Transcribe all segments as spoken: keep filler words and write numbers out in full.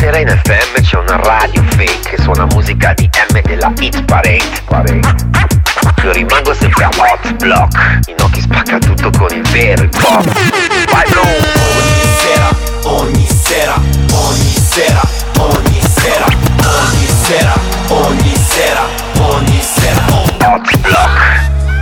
sera in F M c'è una radio fake che suona musica di M della Hit Parade. Io rimango sempre a Hot Block, Inoki spacca tutto con il vero hip hop. Vai bro! Ogni sera, ogni sera, ogni sera, ogni sera, ogni sera, ogni sera, ogni sera, Hot Block.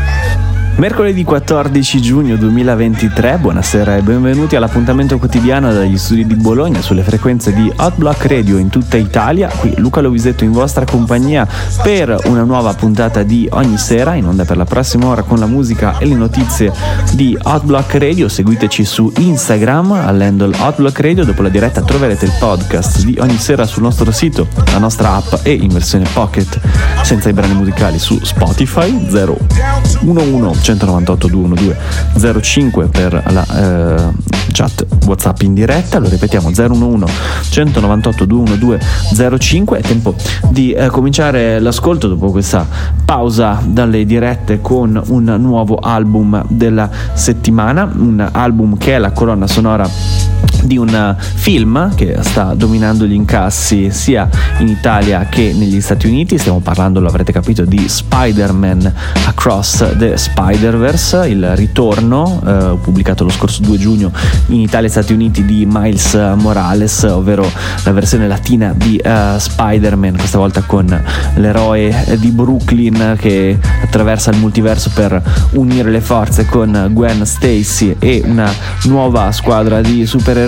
Mercoledì quattordici giugno duemilaventitré, buonasera e benvenuti all'appuntamento quotidiano dagli studi di Bologna sulle frequenze di Hot Block Radio in tutta Italia. Qui Luca Lovisetto in vostra compagnia per una nuova puntata di Ogni Sera, in onda per la prossima ora con la musica e le notizie di Hot Block Radio. Seguiteci su Instagram all'handle Hot Block Radio. Dopo la diretta troverete il podcast di Ogni Sera sul nostro sito, la nostra app e in versione pocket senza i brani musicali su Spotify. Zero uno uno centonovantotto duecentonovantuno zero cinque per la eh, chat WhatsApp in diretta. Lo ripetiamo, zero uno uno centonovantotto duecentoventidue zero cinque. È tempo di eh, cominciare l'ascolto dopo questa pausa dalle dirette con un nuovo album della settimana, un album che è la colonna sonora di un film che sta dominando gli incassi sia in Italia che negli Stati Uniti. Stiamo parlando, lo avrete capito, di Spider-Man Across the Spider-Verse, il ritorno eh, pubblicato lo scorso due giugno in Italia e Stati Uniti di Miles Morales, ovvero la versione latina di uh, Spider-Man, questa volta con l'eroe di Brooklyn che attraversa il multiverso per unire le forze con Gwen Stacy e una nuova squadra di supereroi.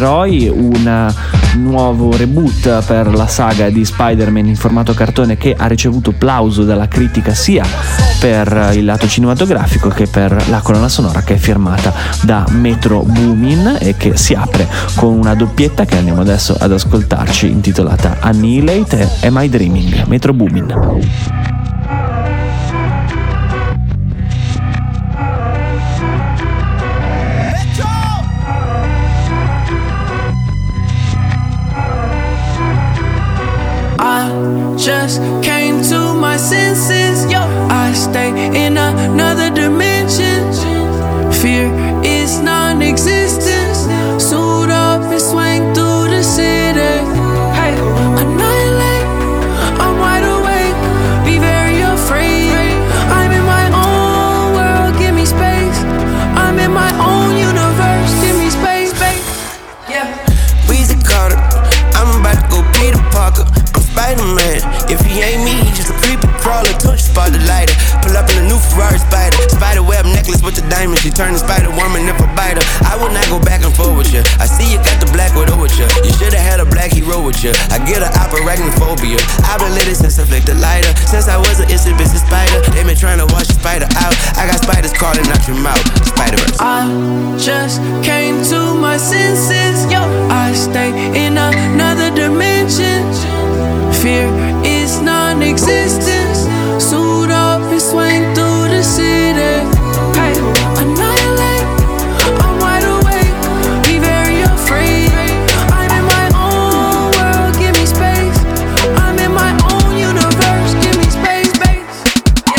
Un nuovo reboot per la saga di Spider-Man in formato cartone che ha ricevuto plauso dalla critica sia per il lato cinematografico che per la colonna sonora, che è firmata da Metro Boomin e che si apre con una doppietta che andiamo adesso ad ascoltarci, intitolata Annihilate e Am I Dreaming. Metro Boomin. Just came to my senses, yo. I stay in another dimension. Fear is non-existent. Suit up and swing through the city. Hey, annihilate, I'm wide awake. Be very afraid. I'm in my own world, give me space. I'm in my own universe, give me space, space. Yeah. Weezy Carter, I'm about to go Peter Parker. Spider-Man, if he ain't me, he just a creepy crawler. Touch spot the lighter, pull up in a new Ferrari Spider. Spider web necklace with the diamond, she turned the Spider-Woman if I bite her. I would not go back and forth with you. I see you got the black widow with you. You should've had a black hero with you. I get an arachnophobia. I've been lit since I flicked the lighter. Since I was an instant business spider, they been trying to wash the spider out. I got spiders crawling out your mouth. Spider-Verse. I just came to my senses, yo. I stay in another dimension. Fear is non-existent. Suit up and swing through the city. Hey, annihilate, I'm wide awake. Be very afraid. I'm in my own world, give me space. I'm in my own universe, give me space, space.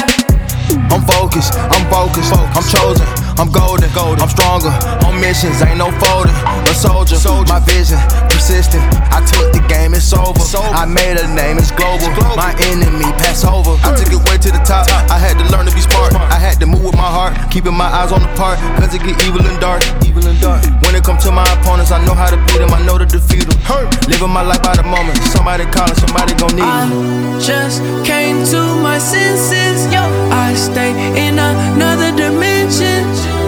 Yeah. I'm focused, I'm focused, I'm chosen, I'm golden, I'm stronger, on missions, ain't no folding. A soldier, my vision, persistent. I took the game, it's over. I made a name, it's global. My enemy, pass over. I took it way to the top. I had to learn to be smart. I had to move with my heart, keeping my eyes on the part, cause it get evil and dark. Evil and dark. When it come to my opponents, I know how to beat them, I know to defeat them. Living my life by the moment. Somebody calling, somebody gon' need me. I just came to my senses, yo. I stay in another dimension.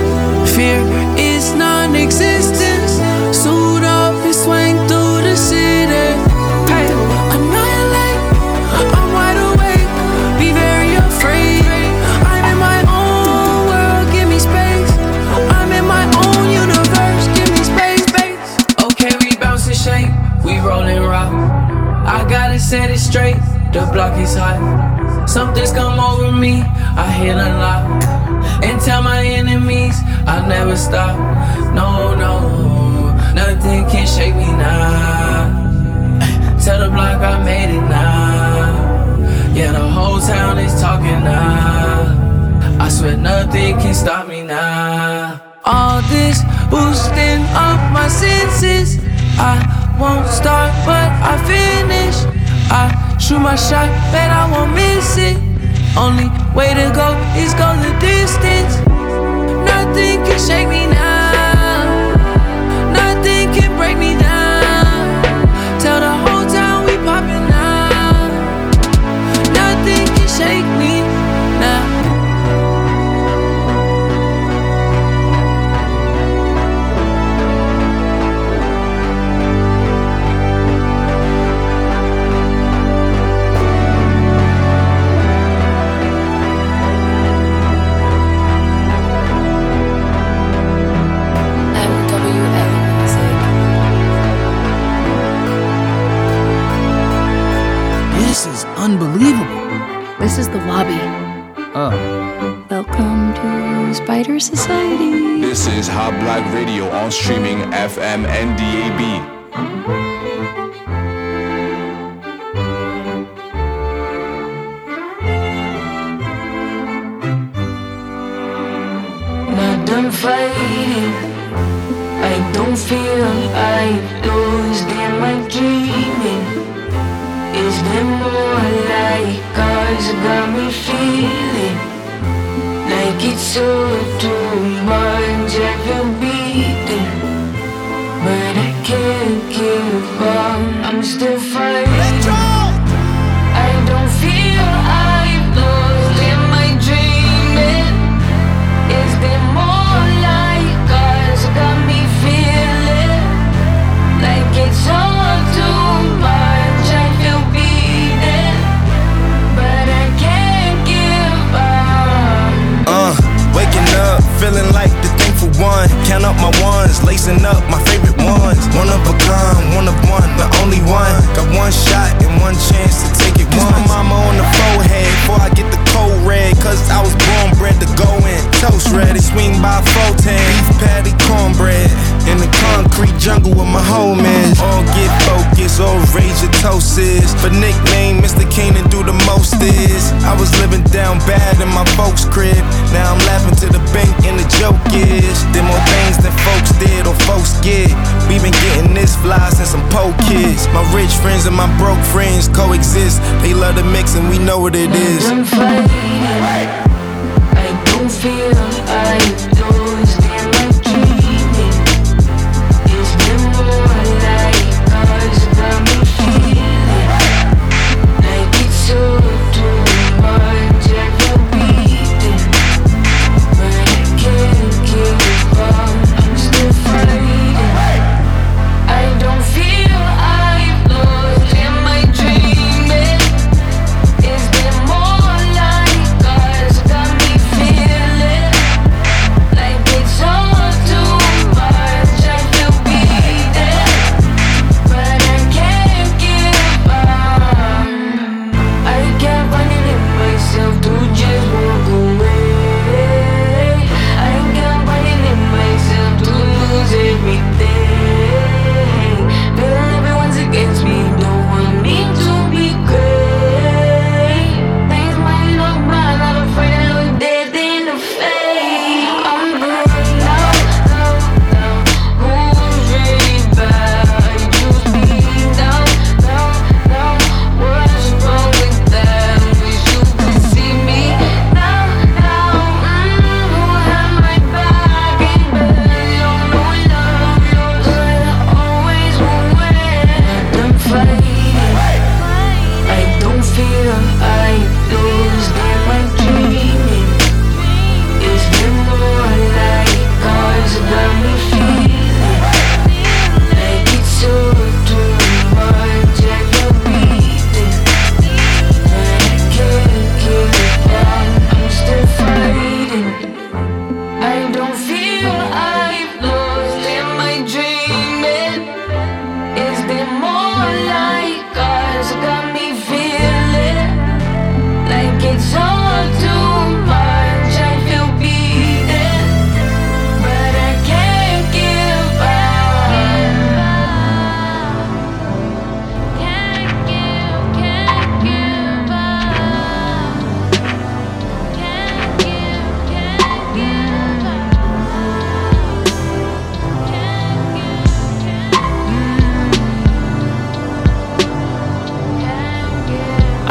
Fear is non-existent. Suit up and swing through the city. Hey, annihilate, I'm wide awake. Be very afraid. I'm in my own world, give me space. I'm in my own universe, give me space, space. Okay, we bounce and shake, we rollin' rock. I gotta set it straight, the block is hot. Something's come over me, I hit unlock. And tell my enemies I'll never stop. No, no, nothing can shake me now. Tell the block I made it now. Yeah, the whole town is talking now. I swear nothing can stop me now. All this boosting up my senses. I won't start, but I feel shoot my shot, bet I won't miss it. Only way to go is go the distance. Nothing can shake me now. Nothing can break me down. Tell the whole town we poppin' now. Nothing can shake me now. Unbelievable. This is the lobby. Oh. Welcome to Spider Society. This is Hot Black Radio on streaming F M and D A B. Not done fighting. I don't feel I lose. Am I dreaming? Is there more like cause got me feeling like it's all too much. I feel beaten, but I can't give up. I'm still fighting. I don't feel I've lost. Am I dreaming? Is there more like cause got me feeling like it's all too much. Feeling like the thankful one. Count up my ones, lacing up my favorite ones. One of a kind, one of one, the only one. Got one shot and one chance to take it once. Kiss my mama on the forehead before I get the cold red. Cause I was born bred to go in. Toast ready, swing by four ten. Beef patty, cornbread. In the concrete jungle with my homies. All get focused, all rage your toast is. For nickname, Mister Kane and do the most is. I was living down bad in my folks' crib. Now I'm laughing to the bank and the joke is there more things than folks did or folks get. We been getting this fly since I'm po kids. My rich friends and my broke friends coexist. They love the mix and we know what it is. I'm fighting. I don't feel I lose. Am I dreaming? Is there more like cause got me feeling like it's all too much. I feel beaten, but I can't give up. I'm still fighting. I don't feel I've lost. Am I dreaming? Is there more like cause got me feeling like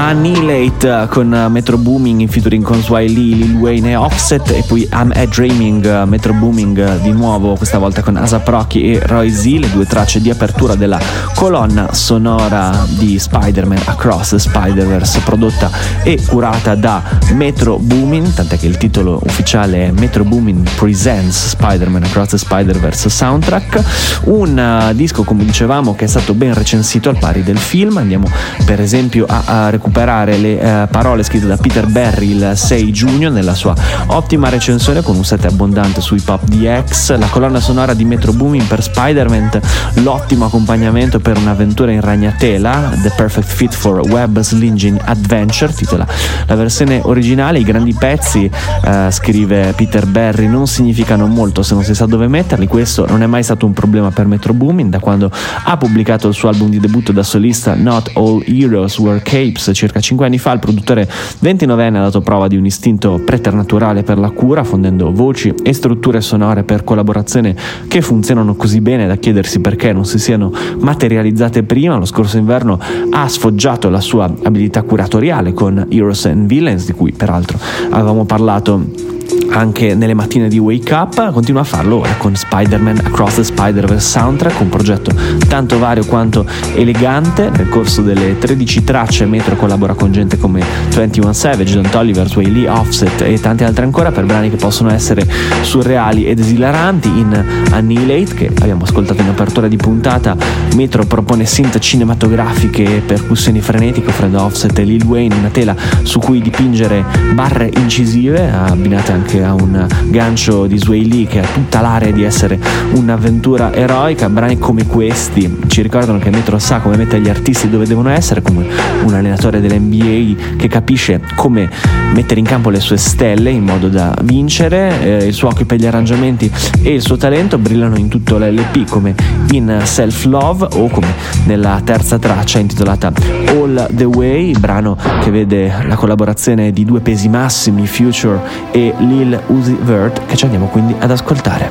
Annihilate con Metro Booming in featuring con Swae Lee, Lil Wayne e Offset, e poi I'm a Dreaming, Metro Booming di nuovo, questa volta con A$ap Rocky e Roy Z, le due tracce di apertura della colonna sonora di Spider-Man Across the Spider-Verse, prodotta e curata da Metro Boomin, tant'è che il titolo ufficiale è Metro Boomin Presents Spider-Man Across the Spider-Verse Soundtrack, un uh, disco, come dicevamo, che è stato ben recensito al pari del film. Andiamo per esempio a, a recuperare le uh, parole scritte da Peter Berry il sei giugno nella sua ottima recensione con un set abbondante su Hip Hop D X. La colonna sonora di Metro Boomin per Spider-Man, l'ottimo accompagnamento per un'avventura in ragnatela, The Perfect Fit for Web Slinging Adventure, titola la versione originale. I grandi pezzi, uh, scrive Peter Berry, non significano molto se non si sa dove metterli. Questo non è mai stato un problema per Metro Boomin da quando ha pubblicato il suo album di debutto da solista Not All Heroes Wear Capes circa cinque anni fa. Il produttore ventinovenne ha dato prova di un istinto preternaturale per la cura, fondendo voci e strutture sonore per collaborazione che funzionano così bene da chiedersi perché non si siano materializzate prima. Lo scorso inverno ha sfoggiato la sua abilità curatoriale con Heroes and Villains, di cui peraltro avevamo parlato anche nelle mattine di Wake Up. Continua a farlo ora con Spider-Man Across the Spider-Verse Soundtrack, un progetto tanto vario quanto elegante. Nel corso delle tredici tracce Metro collabora con gente come ventuno Savage, Don Toliver, Swae Lee, Offset e tanti altri ancora, per brani che possono essere surreali ed esilaranti. In Annihilate, che abbiamo ascoltato in apertura di puntata, Metro propone synth cinematografiche e percussioni frenetiche, offrendo Offset e Lil Wayne una tela su cui dipingere barre incisive, abbinate anche a un gancio di Swae Lee che ha tutta l'area di essere un'avventura eroica. Brani come questi ci ricordano che Metro sa come mettere gli artisti dove devono essere, come un allenatore dell'N B A che capisce come mettere in campo le sue stelle in modo da vincere. Eh, il suo occhio per gli arrangiamenti e il suo talento brillano in tutto l'L P, come in Self Love o come nella terza traccia intitolata All the Way, brano che vede la collaborazione di due pesi massimi, Future e Lil Uzi Vert, che ci andiamo quindi ad ascoltare.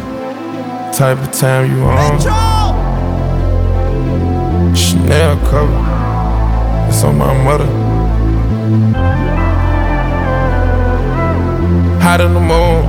Type of time you on Chanel cover, it's on my mother. Hot in the moon,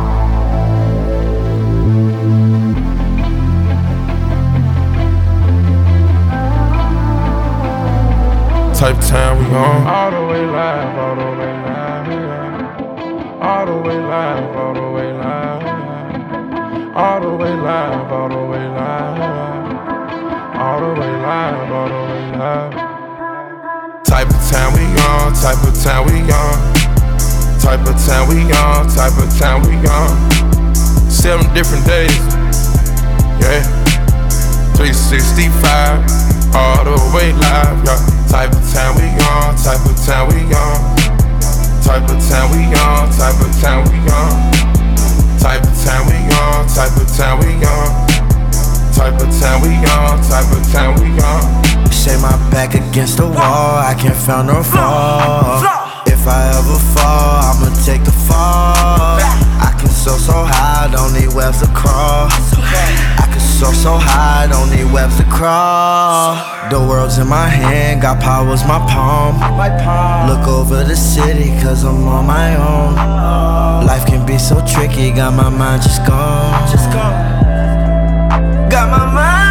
type of time we on. All the way live, all the way live, yeah. All the way live, all the way live, yeah. All the way live, all the way live, yeah. All the way live, all the way live. Type of time we on, type of time we on. Type of time we on, type of time we on. Seven different days, yeah. three sixty-five, all the way live, yeah. Type of time we on, type of time we on. Type of time we on, type of time we on. Type of time we on, type of time we on. Type of time we on, type of time we on. Say my back against the wall, I can't find no fall. If I ever fall, I'ma take the fall. I can soar so high, don't need webs to crawl. I can soar so high, don't need webs to crawl. The world's in my hand, got powers my palm. Look over the city, cause I'm on my own. Life can be so tricky, got my mind just gone. Just gone. Got my mind.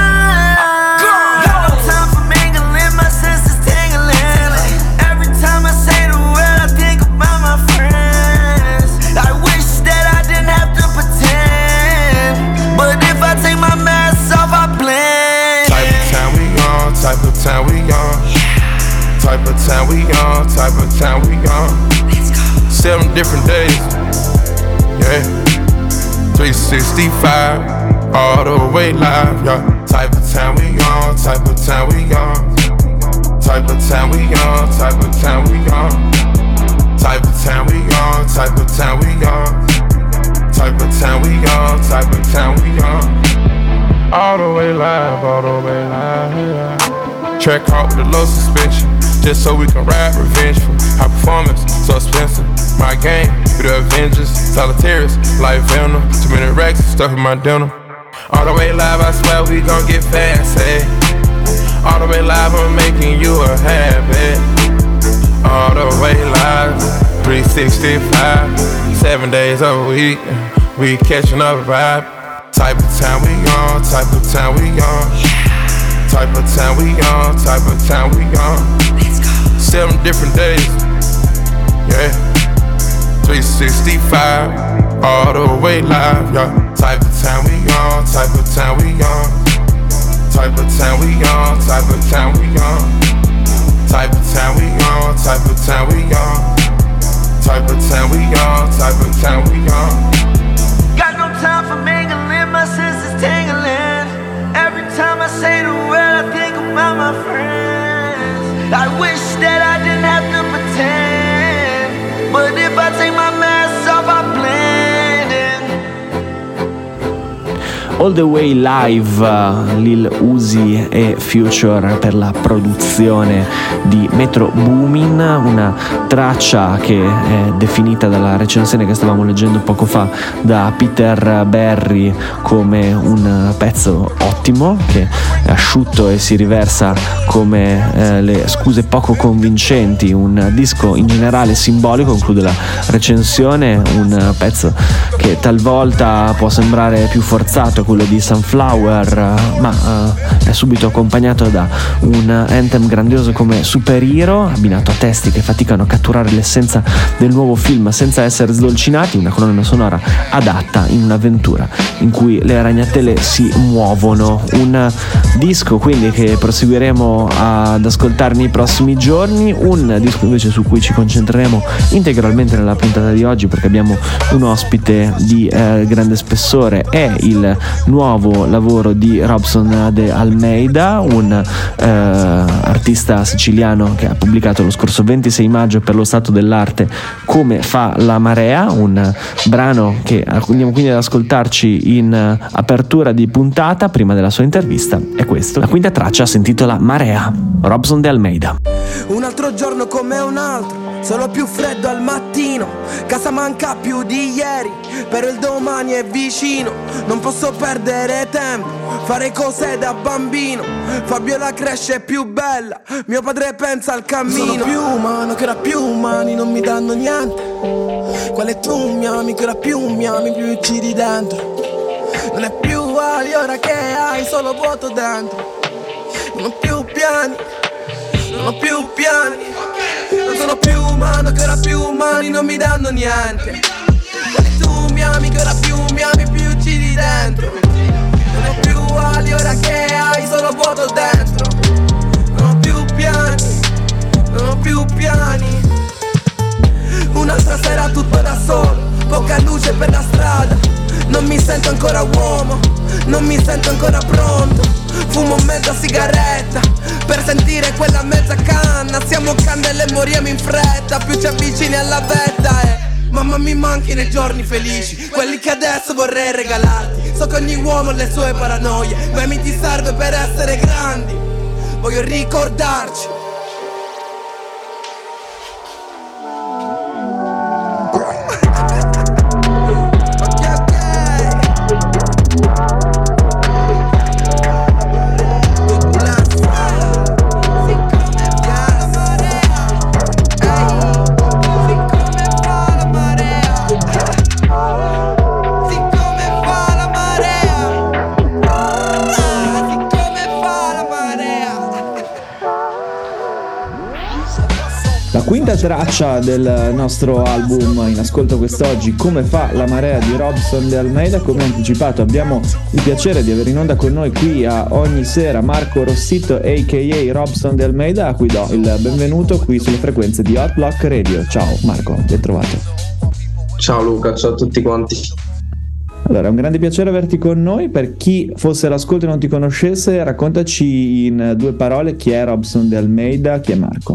Type of time we on, type of time we on, type of time we on. Seven different days, yeah. three sixty-five, all the way live, yeah. Type of time we on, type of time we on. Type of time we on, type of time we on. Type of time we on, type of time we on. Type of time we on, type of time we on. All the way live, all the way live, yeah. Track hard with a low suspension, just so we can ride revengeful. High performance, so expensive. My game, we the Avengers, solitaires, like Venom. Too many racks, stuff in my denim. All the way live, I swear we gon' get fancy. All the way live, I'm making you a habit. sixty-five, seven days a week, we catching up a vibe. Type of time we on, type of time we on. Type of time we on, type of time we on. Seven different days, yeah. three sixty-five, all the way live, yeah. Type of time we on, type of time we on. Type of time we on, type of time we on. Type of time we on, type of time we on. Type of time we on, type of time we on. Got no time for mingling, my senses tingling. Every time I say the word, I think about my friends. I wish that I didn't have to pretend, but if I take my mask off, I blend in. All the Way Live, uh, Lil Uzi e Future per la produzione di Metro Boomin, una traccia che è definita dalla recensione che stavamo leggendo poco fa da Peter Berry come un pezzo ottimo, che è asciutto e si riversa come eh, le scuse poco convincenti, un disco in generale simbolico, conclude la recensione, un pezzo che talvolta può sembrare più forzato, quello di Sunflower, ma uh, è subito accompagnato da un anthem grandioso come Superhero, abbinato a testi che faticano a catturare l'essenza del nuovo film senza essere sdolcinati, una colonna sonora adatta in un'avventura in cui le ragnatele si muovono. Un disco quindi che proseguiremo ad ascoltare nei prossimi giorni, un disco invece su cui ci concentreremo integralmente nella puntata di oggi perché abbiamo un ospite di eh, grande spessore. È il nuovo lavoro di Robson de Almeida, un eh, artista siciliano che ha pubblicato lo scorso ventisei maggio per lo Stato dell'Arte Come fa la marea, un brano che andiamo quindi ad ascoltarci in uh, apertura di puntata. Prima della sua intervista è questo, la quinta traccia si intitola Marea, Robson de Almeida. Un altro giorno come un altro, solo più freddo al mattino, casa manca più di ieri, però il domani è vicino. Non posso perdere tempo, fare cose da bambino. Fabiola cresce più bella, mio padre pensa al cammino. Sono più umano che ora più umani non mi danno niente. Quale tu mi ami, che ora più mi ami, più uccidi dentro. Non è più ali ora che hai solo vuoto dentro. Non ho più piani, non ho più piani. Non sono più umano che ora più umani non mi danno niente. Quale tu mi ami, che ora più mi ami, più uccidi dentro. Non ho più ali ora che hai solo vuoto dentro. Non ho più piani, non ho più piani. Un'altra sera tutto da solo, poca luce per la strada. Non mi sento ancora uomo, non mi sento ancora pronto. Fumo mezza sigaretta per sentire quella mezza canna. Siamo candele e moriamo in fretta, più ci avvicini alla vetta. E mamma mi manchi nei giorni felici, quelli che adesso vorrei regalarti. So che ogni uomo ha le sue paranoie, ma mi ti serve per essere grandi. Voglio ricordarci. Quinta traccia del nostro album in ascolto quest'oggi, Come fa la marea di Robson de Almeida. Come anticipato abbiamo il piacere di avere in onda con noi qui a ogni sera Marco Rossitto a k a. Robson de Almeida, a cui do il benvenuto qui sulle frequenze di Hot Block Radio. Ciao Marco, ben trovato. Ciao Luca, ciao a tutti quanti. Allora, è un grande piacere averti con noi. Per chi fosse all'ascolto e non ti conoscesse, raccontaci in due parole chi è Robson de Almeida, chi è Marco.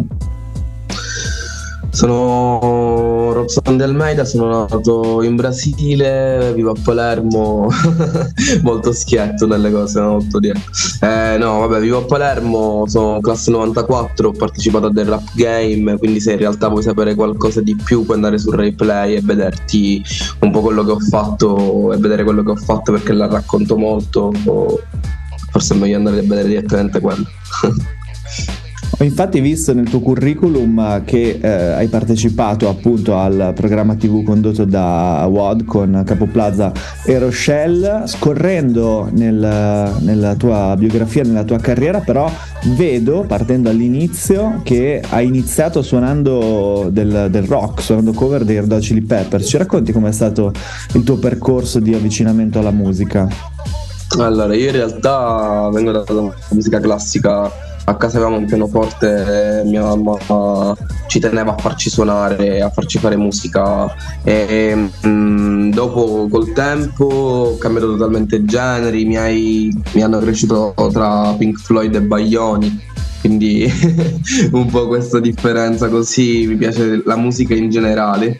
Sono Robson de Almeida, sono nato in Brasile, vivo a Palermo, molto schietto nelle cose, molto dietro. Eh, no, vabbè, vivo a Palermo, sono classe novantaquattro, ho partecipato a del Rap Game, quindi se in realtà vuoi sapere qualcosa di più puoi andare sul replay e vederti un po' quello che ho fatto e vedere quello che ho fatto, perché la racconto molto, forse è meglio andare a vedere direttamente quello. Ho infatti visto nel tuo curriculum che eh, hai partecipato appunto al programma tivù condotto da W O D con Capo Plaza e Rochelle. Scorrendo nel, nella tua biografia, nella tua carriera, però vedo, partendo all'inizio, che hai iniziato suonando del, del rock, suonando cover dei Red Hot Chili Peppers. Ci racconti com'è stato il tuo percorso di avvicinamento alla musica? Allora, io in realtà vengo dalla musica classica. A casa avevamo un pianoforte, mia mamma ci teneva a farci suonare, a farci fare musica e mh, dopo col tempo ho cambiato totalmente generi, i miei mi hanno cresciuto tra Pink Floyd e Baglioni, quindi un po' questa differenza così, mi piace la musica in generale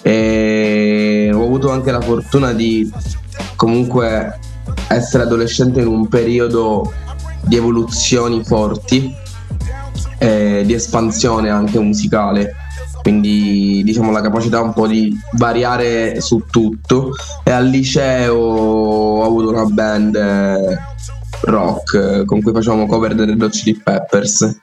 e ho avuto anche la fortuna di comunque essere adolescente in un periodo di evoluzioni forti e di espansione anche musicale, quindi diciamo la capacità un po' di variare su tutto. E al liceo ho avuto una band rock con cui facevamo cover dei Red Hot Chili Peppers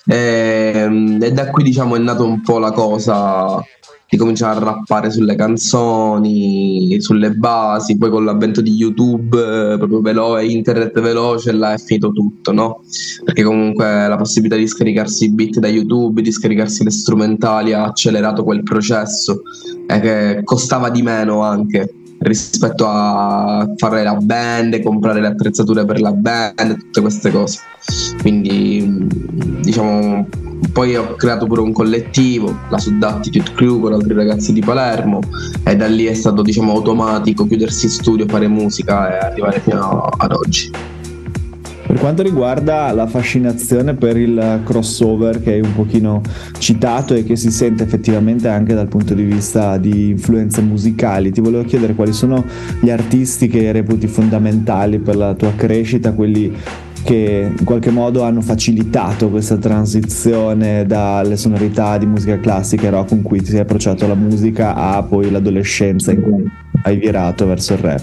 e, e da qui diciamo è nata un po' la cosa di cominciare a rappare sulle canzoni, sulle basi. Poi con l'avvento di YouTube, proprio veloce, internet veloce, là è finito tutto, no? Perché comunque la possibilità di scaricarsi i beat da YouTube, di scaricarsi le strumentali ha accelerato quel processo e che costava di meno anche rispetto a fare la band, comprare le attrezzature per la band, tutte queste cose. Quindi diciamo poi ho creato pure un collettivo, la Sud Attitude Crew, con altri ragazzi di Palermo, e da lì è stato diciamo automatico chiudersi in studio, fare musica e arrivare fino ad oggi. Per quanto riguarda la fascinazione per il crossover che hai un pochino citato e che si sente effettivamente anche dal punto di vista di influenze musicali, ti volevo chiedere quali sono gli artisti che reputi fondamentali per la tua crescita, quelli che in qualche modo hanno facilitato questa transizione dalle sonorità di musica classica e rock con cui ti sei approcciato alla musica a poi l'adolescenza in cui hai virato verso il rap.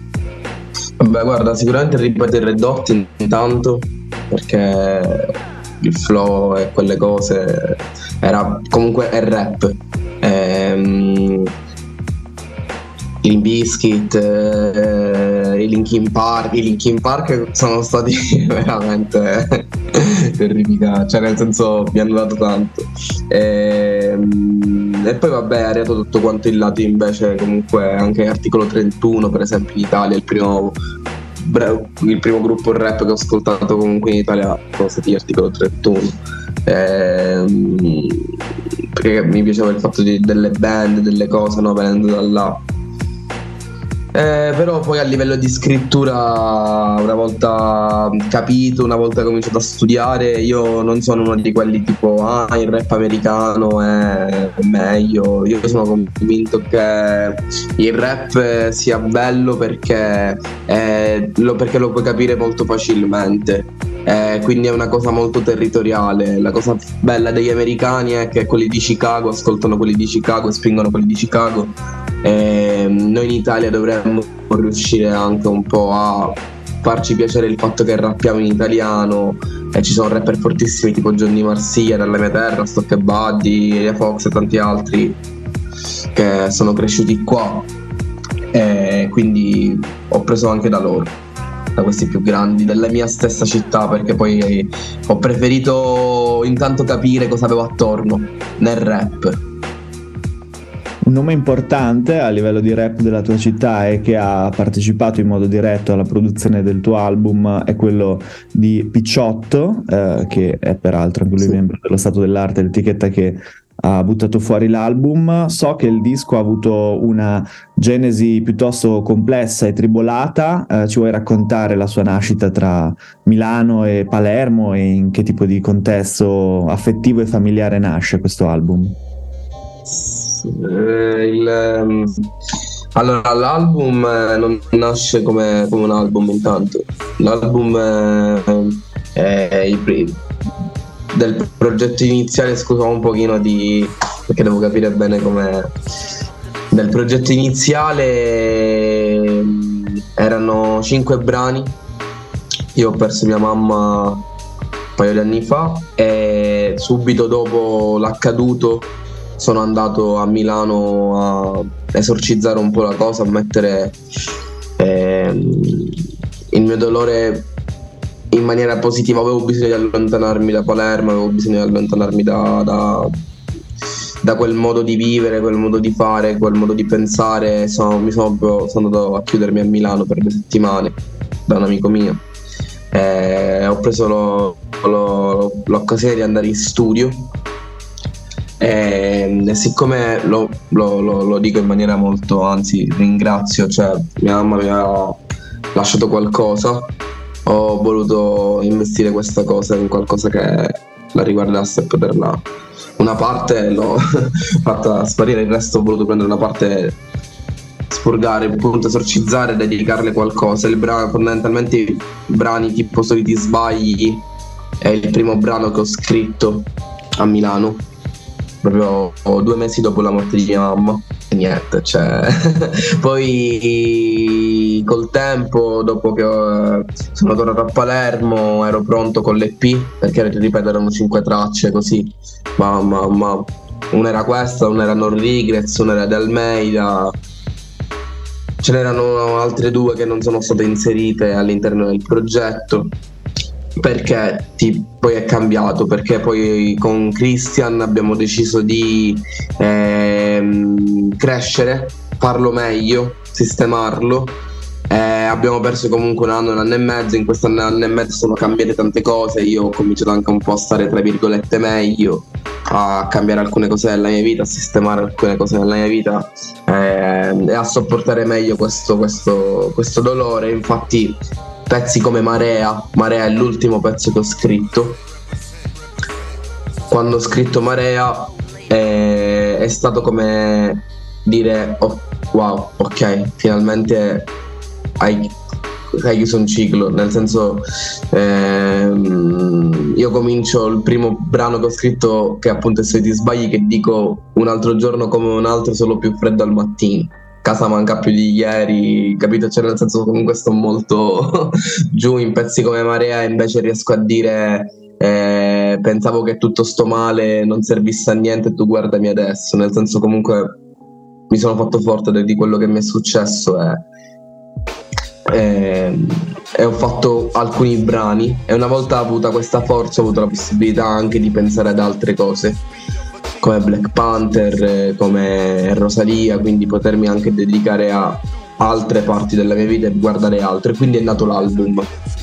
Beh, guarda, sicuramente ripeto il Red Hot intanto, perché il flow e quelle cose era comunque è rap. Ehm, i Limp Bizkit, eh, i Linkin Park, i Linkin Park sono stati veramente terrificanti, cioè nel senso mi hanno dato tanto. E, e poi vabbè è arrivato tutto quanto il lato invece comunque anche Articolo trentuno per esempio in Italia, il primo il primo gruppo rap che ho ascoltato comunque in Italia sono stati Articolo trentuno. E, perché mi piaceva il fatto di, delle band, delle cose, no, venendo da là. Eh, però poi a livello di scrittura, una volta capito, una volta cominciato a studiare, io non sono uno di quelli tipo ah il rap americano è meglio. Io sono convinto che il rap sia bello perché, eh, lo, perché lo puoi capire molto facilmente, eh, quindi è una cosa molto territoriale. La cosa bella degli americani è che quelli di Chicago ascoltano quelli di Chicago e spingono quelli di Chicago. E noi in Italia dovremmo riuscire anche un po' a farci piacere il fatto che rappiamo in italiano e ci sono rapper fortissimi tipo Johnny Marsiglia dalla mia terra, Stock e Buddy, Elia Fox e tanti altri che sono cresciuti qua, e quindi ho preso anche da loro, da questi più grandi della mia stessa città, perché poi ho preferito intanto capire cosa avevo attorno nel rap. Un nome importante a livello di rap della tua città e che ha partecipato in modo diretto alla produzione del tuo album è quello di Picciotto, eh, che è peraltro anche lui membro dello Stato dell'Arte, l'etichetta che ha buttato fuori l'album. So che il disco ha avuto una genesi piuttosto complessa e tribolata, eh, ci vuoi raccontare la sua nascita tra Milano e Palermo e in che tipo di contesto affettivo e familiare nasce questo album? Eh, il, um, allora l'album eh, non nasce come, come un album intanto. L'album eh, è il primo del progetto iniziale, scusa un pochino di perché devo capire bene com'è. Del progetto iniziale eh, erano cinque brani. Io ho perso mia mamma paio di anni fa, e subito dopo l'accaduto sono andato a Milano a esorcizzare un po' la cosa, a mettere ehm, il mio dolore in maniera positiva. Avevo bisogno di allontanarmi da Palermo, avevo bisogno di allontanarmi da, da, da quel modo di vivere, quel modo di fare, quel modo di pensare. Sono, mi sono, sono andato a chiudermi a Milano per due settimane da un amico mio. Eh, ho preso lo, lo, l'occasione di andare in studio e, e siccome lo, lo, lo, lo dico in maniera molto, anzi ringrazio, cioè mia mamma mi ha lasciato qualcosa, ho voluto investire questa cosa in qualcosa che la riguardasse e poterla, una parte l'ho fatta sparire, il resto ho voluto prendere una parte, spurgare, appunto esorcizzare, dedicarle qualcosa. Il brano, fondamentalmente i brani tipo Soliti Sbagli è il primo brano che ho scritto a Milano, proprio due mesi dopo la morte di mia mamma. E niente, cioè poi col tempo, dopo che sono tornato a Palermo, ero pronto con l'E P, perché ripeto erano cinque tracce così, ma, ma, ma una era questa, una era No Regrets, una era di Almeida. Ce n'erano altre due che non sono state inserite all'interno del progetto perché ti, poi è cambiato, perché poi con Christian abbiamo deciso di ehm, crescere, farlo meglio, sistemarlo. Eh, abbiamo perso comunque un anno, un anno e mezzo. In questo anno e mezzo sono cambiate tante cose. Io ho cominciato anche un po' a stare tra virgolette meglio, a cambiare alcune cose nella mia vita, a sistemare alcune cose nella mia vita eh, e a sopportare meglio questo, questo, questo dolore. Infatti pezzi come Marea, Marea è l'ultimo pezzo che ho scritto. Quando ho scritto Marea eh, è stato come dire oh, wow, ok, finalmente hai, hai chiuso un ciclo, nel senso ehm, io comincio il primo brano che ho scritto, che appunto è Soliti Sbagli, che dico un altro giorno come un altro, solo più freddo al mattino, casa manca più di ieri, capito? Cioè nel senso comunque sto molto giù. In pezzi come Marea invece riesco a dire eh, pensavo che tutto sto male non servisse a niente e tu guardami adesso, nel senso comunque mi sono fatto forte di quello che mi è successo e, e, e ho fatto alcuni brani, e una volta avuta questa forza ho avuto la possibilità anche di pensare ad altre cose come Black Panther, come Rosalia, quindi potermi anche dedicare a altre parti della mia vita e guardare altre. Quindi è nato l'album.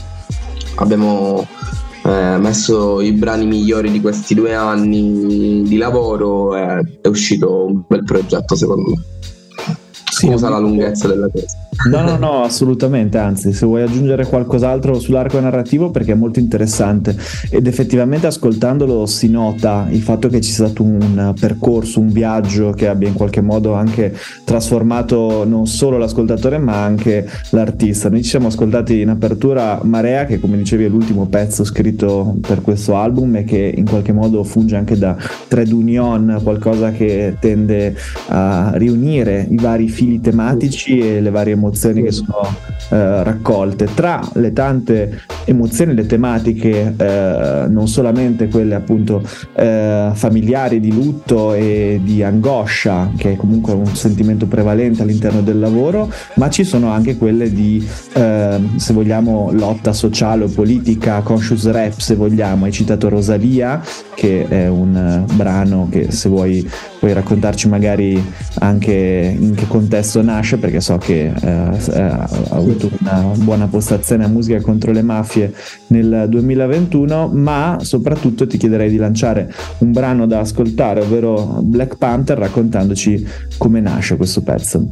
Abbiamo eh, messo i brani migliori di questi due anni di lavoro e è uscito un bel progetto, secondo me. Scusa la lunghezza della cosa. No, no, no, assolutamente, anzi, se vuoi aggiungere qualcos'altro sull'arco narrativo, perché è molto interessante ed effettivamente ascoltandolo si nota il fatto che ci sia stato un percorso, un viaggio che abbia in qualche modo anche trasformato non solo l'ascoltatore ma anche l'artista. Noi ci siamo ascoltati in apertura Marea, che come dicevi è l'ultimo pezzo scritto per questo album e che in qualche modo funge anche da trade union, qualcosa che tende a riunire i vari fili tematici e le varie emozioni che sono eh, raccolte. Tra le tante emozioni, le tematiche eh, non solamente quelle appunto eh, familiari, di lutto e di angoscia, che è comunque un sentimento prevalente all'interno del lavoro, ma ci sono anche quelle di eh, se vogliamo lotta sociale o politica, conscious rap se vogliamo. Hai citato Rosalia, che è un uh, brano che, se vuoi puoi raccontarci magari anche in che contesto nasce, perché so che eh, ha avuto una buona postazione a Musica contro le mafie nel duemilaventuno, ma soprattutto ti chiederei di lanciare un brano da ascoltare, ovvero Black Panther, raccontandoci come nasce questo pezzo.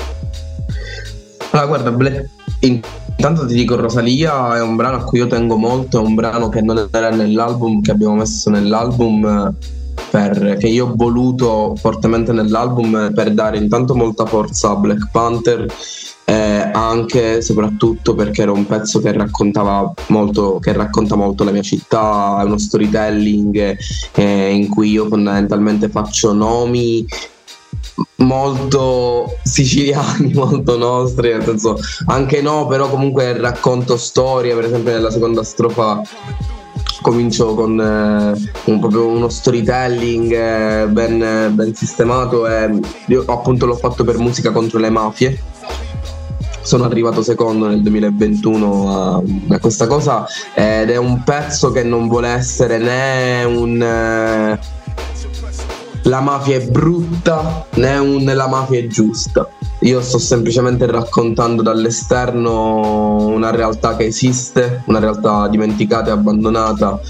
Allora guarda, Black... intanto ti dico, Rosalia è un brano a cui io tengo molto, è un brano che non era nell'album, che abbiamo messo nell'album per, che io ho voluto fortemente nell'album per dare intanto molta forza a Black Panther, eh, anche e soprattutto perché era un pezzo che raccontava molto, che racconta molto la mia città, è uno storytelling eh, in cui io fondamentalmente faccio nomi molto siciliani, molto nostri, nel senso anche no, però comunque racconto storie. Per esempio nella seconda strofa comincio con eh, un, proprio uno storytelling eh, ben, ben sistemato, e io appunto l'ho fatto per Musica contro le mafie. Sono arrivato secondo nel duemilaventuno a, a questa cosa, ed è un pezzo che non vuole essere né un eh, la mafia è brutta né un la mafia è giusta. Io sto semplicemente raccontando dall'esterno una realtà che esiste, una realtà dimenticata e abbandonata,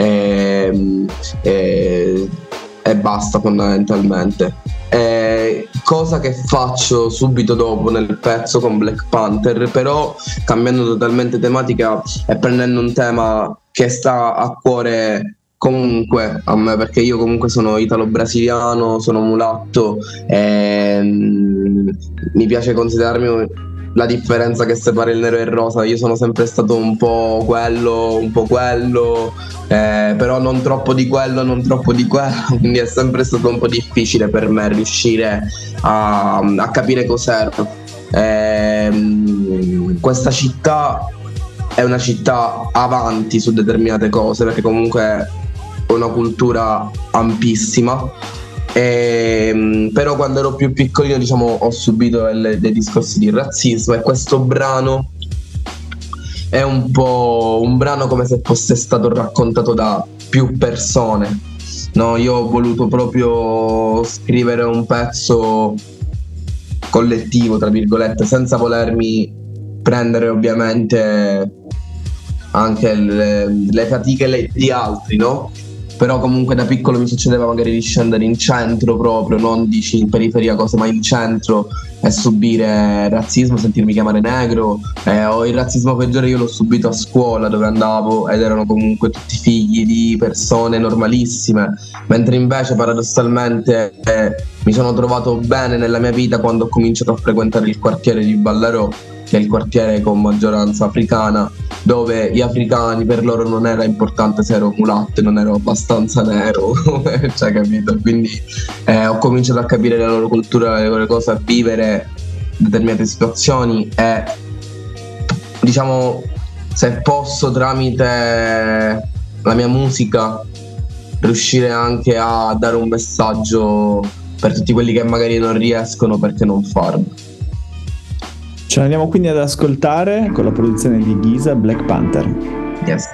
e, e, e basta fondamentalmente. Eh, cosa che faccio subito dopo nel pezzo con Black Panther, però cambiando totalmente tematica e prendendo un tema che sta a cuore comunque a me, perché io comunque sono italo-brasiliano, sono mulatto e mm, mi piace considerarmi la differenza che separa il nero e il rosa. Io sono sempre stato un po' quello, un po' quello, eh, però non troppo di quello, non troppo di quello, quindi è sempre stato un po' difficile per me riuscire a, a capire cos'ero. Eh, questa città è una città avanti su determinate cose, perché comunque è una cultura ampissima. E, però quando ero più piccolino, diciamo, ho subito delle, dei discorsi di razzismo, e questo brano è un po' un brano come se fosse stato raccontato da più persone, no? Io ho voluto proprio scrivere un pezzo collettivo, tra virgolette, senza volermi prendere ovviamente anche le, le fatiche di altri, no? Però comunque da piccolo mi succedeva magari di scendere in centro proprio, non dici in periferia cose, ma in centro, e subire razzismo, sentirmi chiamare negro, eh, o il razzismo peggiore io l'ho subito a scuola dove andavo, ed erano comunque tutti figli di persone normalissime, mentre invece paradossalmente eh, mi sono trovato bene nella mia vita quando ho cominciato a frequentare il quartiere di Ballarò, che è il quartiere con maggioranza africana, dove gli africani, per loro non era importante se ero mulatto, non ero abbastanza nero, cioè, capito? Quindi eh, ho cominciato a capire la loro cultura, le loro cose, a vivere determinate situazioni, e diciamo, se posso tramite la mia musica riuscire anche a dare un messaggio per tutti quelli che magari non riescono, perché non farlo. Ce l'andiamo quindi ad ascoltare con la produzione di Giza, Black Panther. Yes.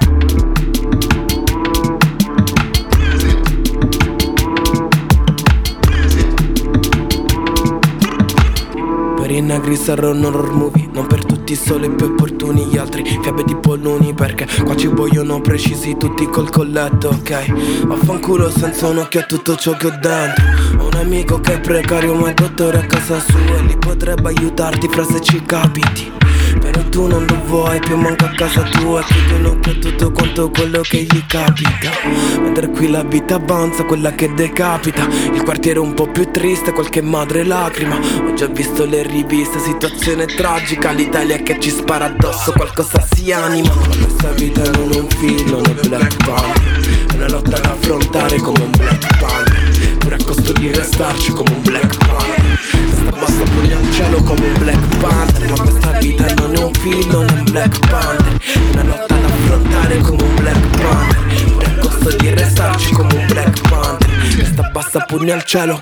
Per i negri sarò un horror movie, non per tutti, solo i più opportuni, gli altri fiabe di polloni, perché qua ci vogliono precisi tutti col colletto, ok? Affanculo senza un occhio a tutto ciò che ho dentro. Ho un amico che è precario ma è dottore a casa sua, e lì potrebbe aiutarti fra se ci capiti. Però tu non lo vuoi più, manca a casa tua, chiudi un occhio a tutto quanto quello che gli capita. Mentre qui la vita avanza, quella che decapita. Il quartiere un po' più triste, qualche madre lacrima. Ho già visto le riviste, situazione tragica, l'Italia che ci spara addosso, qualcosa si anima. Ma questa vita non è un film, non è Black Panther, è una lotta da affrontare come un Black Panther, pure a costo di restarci come un Black Panther. Sta basta pure al cielo come un Black Panther, ma questa vita non è un film, non è un Black Panther, è una lotta da affrontare come un Black Panther, pure a costo di restarci come un Black Panther. Sta basta pugni al cielo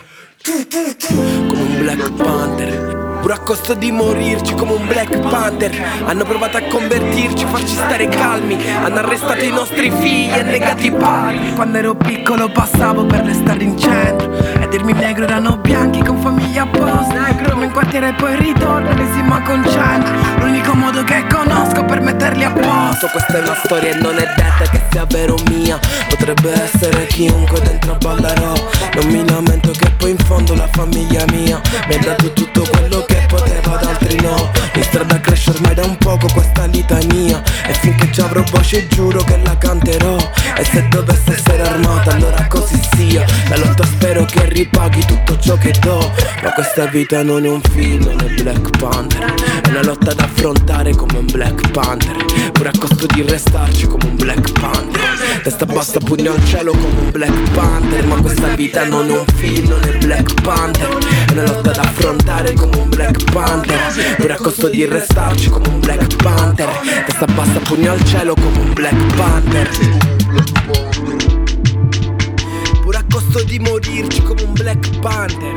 come un Black Panther, pure a costo di morirci come un Black Panther. Hanno provato a convertirci, farci stare calmi, hanno arrestato i nostri figli e negati i pari. Quando ero piccolo passavo per le strade in centro e dirmi negro erano bianchi con famiglia a posto. Come in quartiere poi ritorno, li si ma concentro. L'unico modo che conosco per metterli a posto. Questa è una storia e non è detta che sia vero mia, potrebbe essere chiunque dentro a Ballarò. Non mi lamento che poi in fondo la famiglia mia mi ha dato tutto quello che poteva, ad altri no. In strada cresce ormai da un poco questa litania, e finché ci avrò voce giuro che la canterò. E se dovesse essere armata allora così sia, la lotta spero che ripaghi tutto ciò che do. Ma questa vita non è un film, non è Black Panther, è una lotta da affrontare come un Black Panther, pure a costo di restarci come un Black Panther. Testa bassa, pugno al cielo come un Black Panther, ma questa vita non è un film, non è Black Panther, è una lotta da affrontare come un Black Panther, pure a costo di restarci come un Black Panther. Testa bassa, pugno al cielo come un Black Panther. pure a costo di morirci come un Black Panther.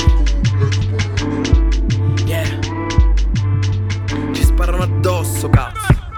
Yeah, ci sparano addosso, cazzo.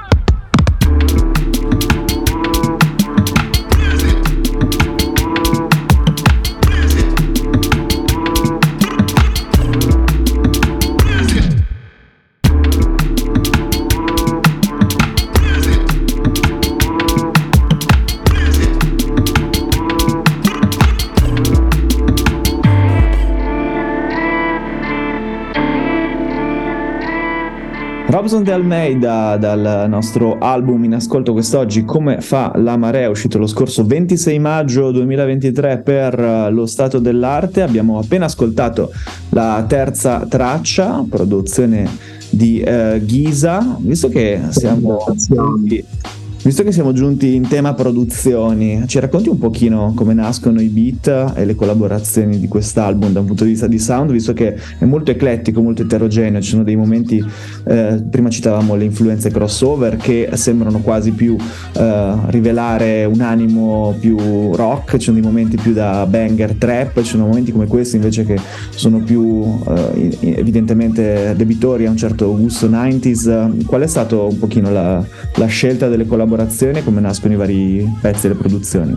Robson de Almeida dal nostro album in ascolto quest'oggi, Come fa la marea, uscito lo scorso ventisei maggio duemilaventitré per Lo Stato dell'Arte. Abbiamo appena ascoltato la terza traccia, produzione di eh, Ghisa. Visto che siamo Visto che siamo giunti in tema produzioni, ci racconti un pochino come nascono i beat e le collaborazioni di quest'album da un punto di vista di sound, visto che è molto eclettico, molto eterogeneo, ci sono dei momenti, eh, prima citavamo le influenze crossover che sembrano quasi più eh, rivelare un animo più rock, ci sono dei momenti più da banger trap, ci sono momenti come questi invece che sono più eh, evidentemente debitori a un certo gusto novanta. Qual è stato un pochino la, la scelta delle collaborazioni? Come nascono i vari pezzi e le produzioni?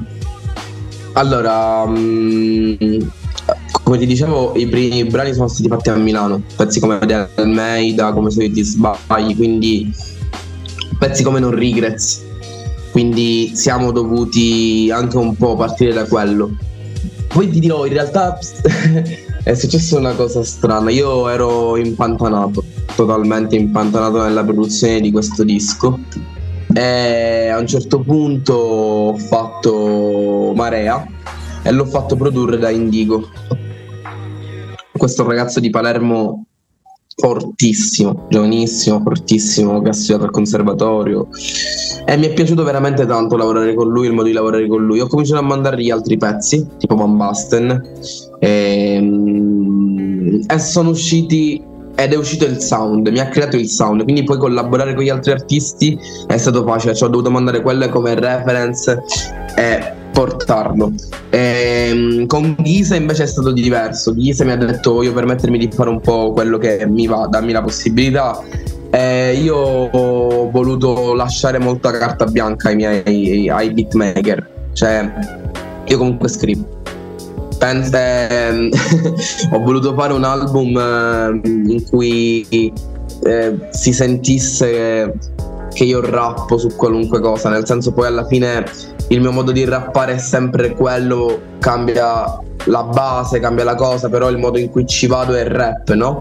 Allora, mh, come ti dicevo, i primi brani sono stati fatti a Milano, pezzi come De Almeida, come Se ti sbagli, quindi pezzi come Non Regrets, quindi siamo dovuti anche un po' partire da quello. Poi ti dirò, in realtà è successa una cosa strana, io ero impantanato, totalmente impantanato nella produzione di questo disco. E a un certo punto ho fatto Marea e l'ho fatto produrre da Indigo, questo ragazzo di Palermo fortissimo, giovanissimo, fortissimo, che ha studiato al conservatorio, e mi è piaciuto veramente tanto lavorare con lui, il modo di lavorare con lui. Ho cominciato a mandargli altri pezzi tipo Van Basten e, e sono usciti ed è uscito il sound, mi ha creato il sound, quindi poi collaborare con gli altri artisti è stato facile, cioè ho dovuto mandare quelle come reference e portarlo. E, con Ghisa invece è stato diverso. Ghisa mi ha detto voglio permettermi di fare un po' quello che mi va, dammi la possibilità, e io ho voluto lasciare molta carta bianca ai miei ai beatmaker, cioè io comunque scrivo. Penso, eh, ho voluto fare un album eh, in cui eh, si sentisse che io rappo su qualunque cosa, nel senso, poi alla fine il mio modo di rappare è sempre quello, cambia la base, cambia la cosa, però il modo in cui ci vado è il rap, no?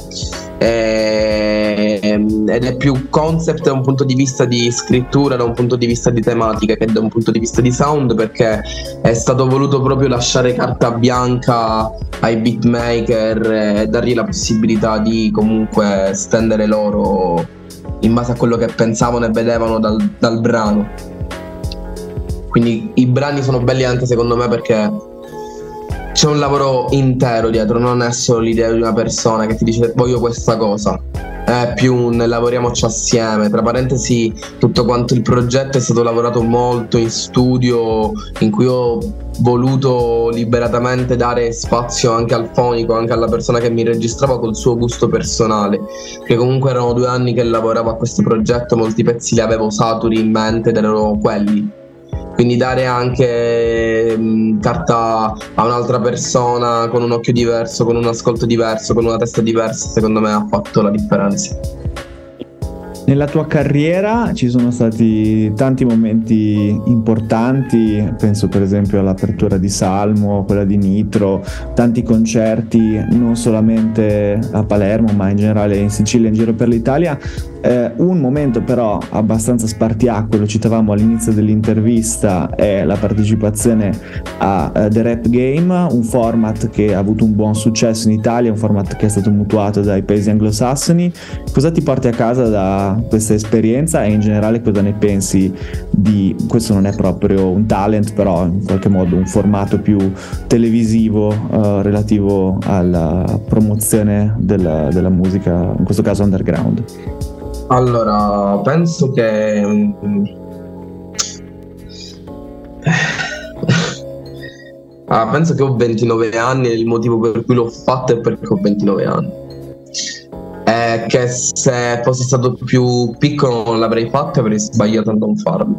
E, ed è più concept da un punto di vista di scrittura, da un punto di vista di tematica, che da un punto di vista di sound, perché è stato voluto proprio lasciare carta bianca ai beatmaker e dargli la possibilità di comunque stendere loro in base a quello che pensavano e vedevano dal, dal brano. Quindi i brani sono belli anche secondo me perché c'è un lavoro intero dietro, non è solo l'idea di una persona che ti dice voglio questa cosa, è più un lavoriamoci assieme. Tra parentesi, tutto quanto il progetto è stato lavorato molto in studio, in cui ho voluto liberatamente dare spazio anche al fonico, anche alla persona che mi registrava col suo gusto personale, che comunque erano due anni che lavoravo a questo progetto, molti pezzi li avevo saturi in mente ed erano quelli. Quindi dare anche mh, carta a un'altra persona con un occhio diverso, con un ascolto diverso, con una testa diversa, secondo me ha fatto la differenza. Nella tua carriera ci sono stati tanti momenti importanti, penso per esempio all'apertura di Salmo, quella di Nitro, tanti concerti non solamente a Palermo ma in generale in Sicilia e in giro per l'Italia. Eh, un momento però abbastanza spartiacque, lo citavamo all'inizio dell'intervista, è la partecipazione a uh, The Rap Game, un format che ha avuto un buon successo in Italia, un format che è stato mutuato dai paesi anglosassoni. Cosa ti porti a casa da questa esperienza e in generale cosa ne pensi di, questo non è proprio un talent, però in qualche modo un formato più televisivo uh, relativo alla promozione della, della musica, in questo caso underground? Allora, penso che Ah, penso che ho ventinove anni e il motivo per cui l'ho fatto è perché ho ventinove anni. È che se fossi stato più piccolo non l'avrei fatto e avrei sbagliato a non farlo.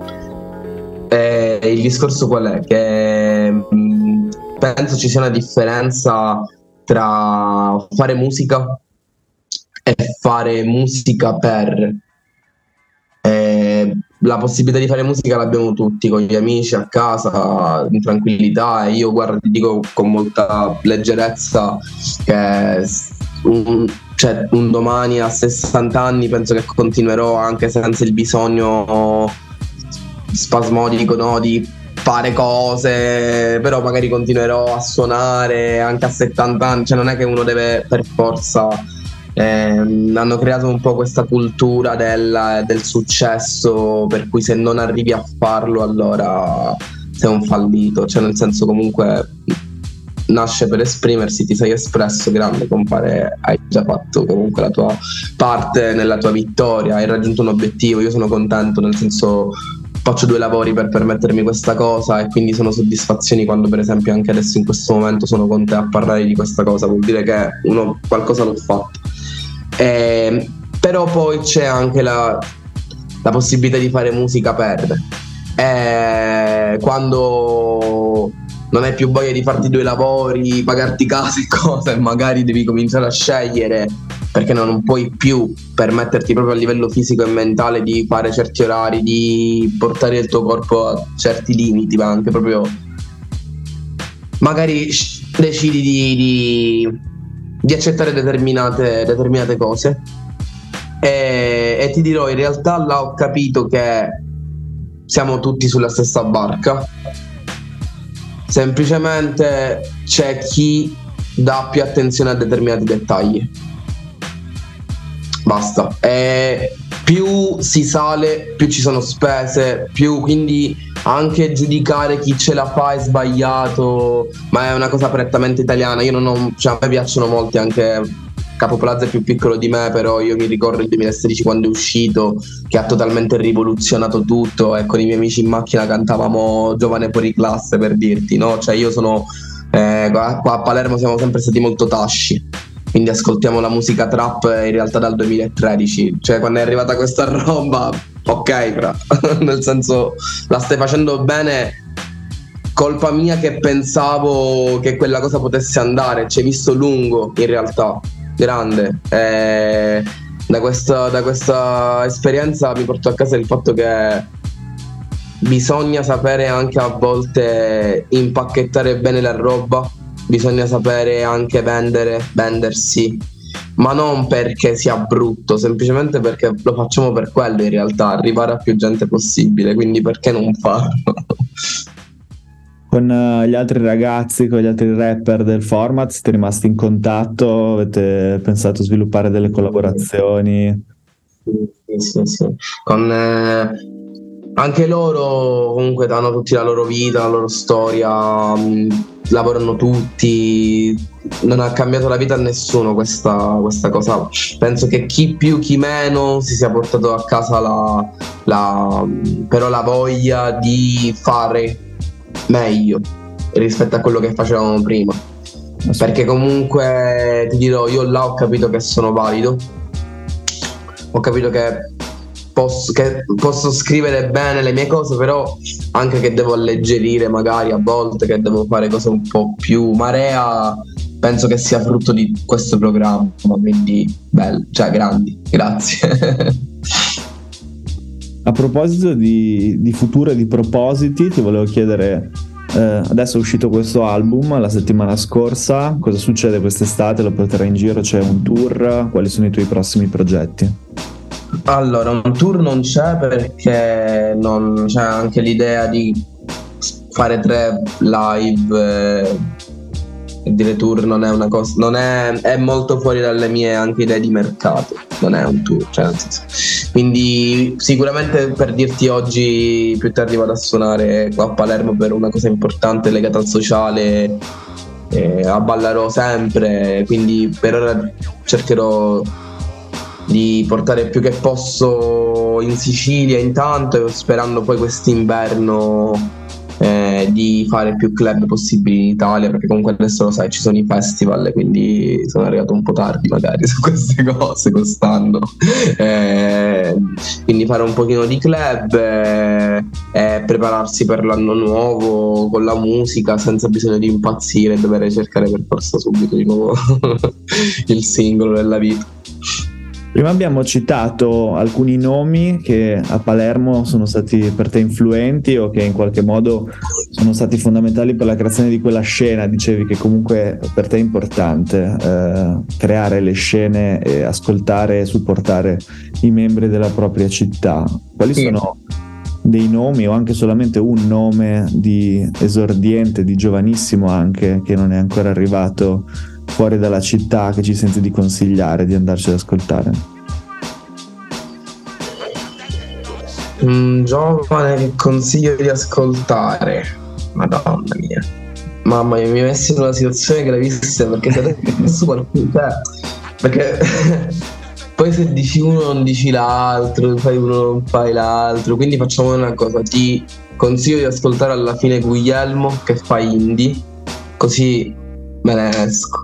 E il discorso qual è? Che mh, penso ci sia una differenza tra fare musica e fare musica per. Eh, la possibilità di fare musica l'abbiamo tutti, con gli amici, a casa, in tranquillità, e io guarda, ti dico con molta leggerezza che un, cioè, un domani a sessanta anni penso che continuerò anche senza il bisogno spasmodico, no, di fare cose, però magari continuerò a suonare anche a settanta anni, cioè non è che uno deve per forza. Eh, hanno creato un po' questa cultura del, del successo, per cui se non arrivi a farlo allora sei un fallito, cioè nel senso, comunque nasce per esprimersi, ti sei espresso, grande compare, hai già fatto comunque la tua parte nella tua vittoria, hai raggiunto un obiettivo. Io sono contento, nel senso faccio due lavori per permettermi questa cosa e quindi sono soddisfazioni quando per esempio anche adesso in questo momento sono con te a parlare di questa cosa, vuol dire che uno qualcosa l'ho fatto. Eh, però poi c'è anche la, la possibilità di fare musica per eh, quando non hai più voglia di farti due lavori, pagarti casa e cose, e magari devi cominciare a scegliere perché non puoi più permetterti proprio a livello fisico e mentale di fare certi orari, di portare il tuo corpo a certi limiti, ma anche proprio magari decidi di, di di accettare determinate, determinate cose e, e ti dirò, in realtà là ho capito che siamo tutti sulla stessa barca, semplicemente c'è chi dà più attenzione a determinati dettagli, basta, e più si sale più ci sono spese, più, quindi anche giudicare chi ce la fa è sbagliato, ma è una cosa prettamente italiana. Io non ho, cioè a me piacciono molti, anche Capo Plaza è più piccolo di me, però io mi ricordo il duemilasedici quando è uscito, che ha totalmente rivoluzionato tutto, e con i miei amici in macchina cantavamo Giovane fuori classe, per dirti, no? Cioè io sono eh, qua, qua a Palermo siamo sempre stati molto tasci, quindi ascoltiamo la musica trap in realtà dal duemilatredici, cioè quando è arrivata questa roba, ok, fra. Nel senso, la stai facendo bene, colpa mia che pensavo che quella cosa potesse andare, ci hai visto lungo in realtà, grande. E da questa, da questa esperienza mi porto a casa il fatto che bisogna sapere anche a volte impacchettare bene la roba, bisogna sapere anche vendere, vendersi, ma non perché sia brutto, semplicemente perché lo facciamo per quello, in realtà, arrivare a più gente possibile, quindi perché non farlo? Con uh, gli altri ragazzi, con gli altri rapper del format siete rimasti in contatto? Avete pensato a sviluppare delle collaborazioni? Sì, sì, sì. Con eh, anche loro comunque hanno tutti la loro vita, la loro storia, mh, lavorano tutti, non ha cambiato la vita a nessuno questa, questa cosa. Penso che chi più chi meno si sia portato a casa la, la però la voglia di fare meglio rispetto a quello che facevamo prima, perché comunque ti dirò, io là ho capito che sono valido, ho capito che posso, che posso scrivere bene le mie cose, però anche che devo alleggerire magari a volte, che devo fare cose un po' più marea. Penso che sia frutto di questo programma, quindi bello, cioè grandi, grazie. A proposito di, di futuro e di propositi, ti volevo chiedere, eh, adesso è uscito questo album la settimana scorsa, cosa succede quest'estate? Lo porterai in giro? C'è un tour? Quali sono i tuoi prossimi progetti? Allora, un tour non c'è perché non c'è anche l'idea di fare tre live eh, e dire tour non è una cosa, non è, è molto fuori dalle mie anche idee di mercato, non è un tour, cioè nel senso. Quindi sicuramente, per dirti, oggi più tardi vado a suonare qua a Palermo per una cosa importante legata al sociale, eh, a Ballarò sempre, quindi per ora cercherò di portare più che posso in Sicilia intanto, sperando poi quest'inverno eh, di fare più club possibili in Italia, perché comunque adesso lo sai, ci sono i festival, quindi sono arrivato un po' tardi magari su queste cose quest'anno. Eh, quindi fare un pochino di club e eh, prepararsi per l'anno nuovo con la musica senza bisogno di impazzire e dover cercare per forza subito di nuovo il singolo della vita. Prima abbiamo citato alcuni nomi che a Palermo sono stati per te influenti o che in qualche modo sono stati fondamentali per la creazione di quella scena. Dicevi che comunque per te è importante eh, creare le scene e ascoltare e supportare i membri della propria città. Quali sì. sono dei nomi o anche solamente un nome di esordiente, di giovanissimo anche, che non è ancora arrivato fuori dalla città, che ci senti di consigliare di andarci ad ascoltare? Un giovane che consiglio di ascoltare, madonna mia, mamma mia, mi hai messo in una situazione gravissima, perché se adesso qualcuno, cioè, perché poi se dici uno non dici l'altro, fai uno non fai l'altro, quindi facciamo una cosa, ti consiglio di ascoltare alla fine Guglielmo che fa indie, così me ne esco.